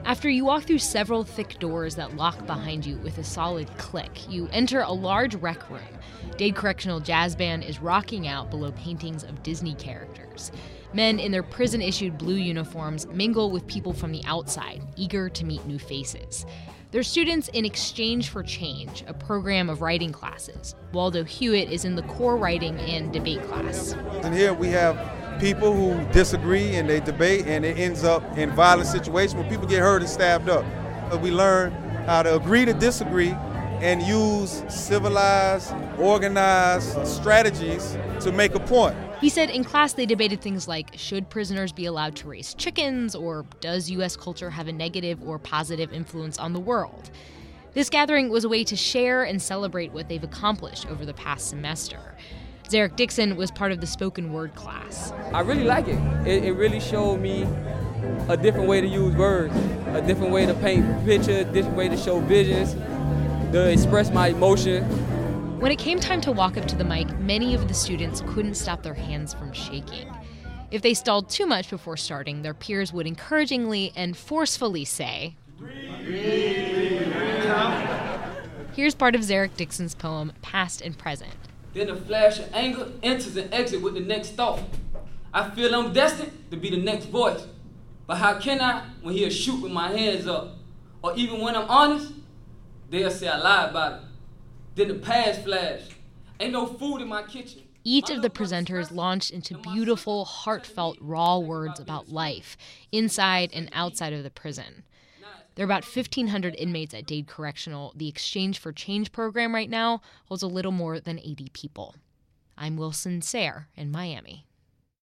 After you walk through several thick doors that lock behind you with a solid click, you enter a large rec room. Dade Correctional Jazz Band is rocking out below paintings of Disney characters. Men in their prison-issued blue uniforms mingle with people from the outside, eager to meet new faces. They're students in Exchange for Change, a program of writing classes. Waldo Hewitt is in the core writing and debate class. And here we have people who disagree and they debate, and it ends up in violent situations where people get hurt and stabbed up. We learn how to agree to disagree and use civilized, organized strategies to make a point. He said in class they debated things like, should prisoners be allowed to raise chickens, or does U.S. culture have a negative or positive influence on the world? This gathering was a way to share and celebrate what they've accomplished over the past semester. Zarek Dixon was part of the spoken word class. I really like it. It really showed me a different way to use words, a different way to paint pictures, a different way to show visions, to express my emotion. When it came time to walk up to the mic, many of the students couldn't stop their hands from shaking. If they stalled too much before starting, their peers would encouragingly and forcefully say, Here's part of Zarek Dixon's poem, Past and Present. Then a flash of anger enters and exits with the next thought. I feel I'm destined to be the next voice. But how can I when he'll shoot with my hands up? Or even when I'm honest, they'll say I lied about it. Then the past flash. Ain't no food in my kitchen. Each of the presenters launched into beautiful, heartfelt, raw words about life, inside and outside of the prison. There are about 1,500 inmates at Dade Correctional. The Exchange for Change program right now holds a little more than 80 people. I'm Wilson Sayre in Miami.